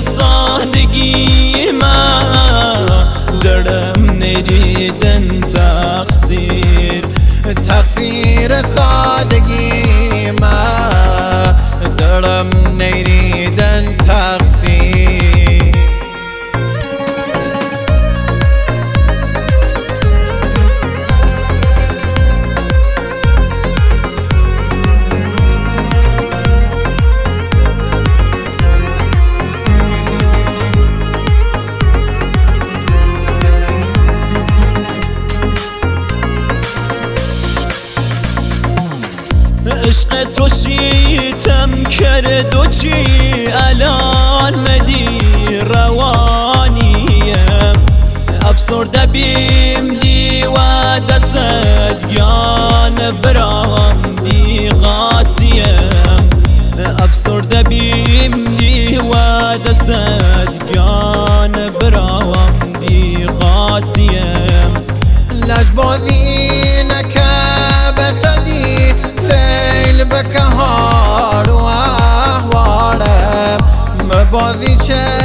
سادگی ما دلم نریدن تقصیر سادگی ما دلم نریدن تقصیر عشق تو شیتم کرد و چی الان مدی روانیم افسرده بیم دی و دست گیان برام دی قاتیم افسرده بیم دی و دست گیان برام دی قاتیم لجبازی بسدي سيل بكهار واحوالم مبازي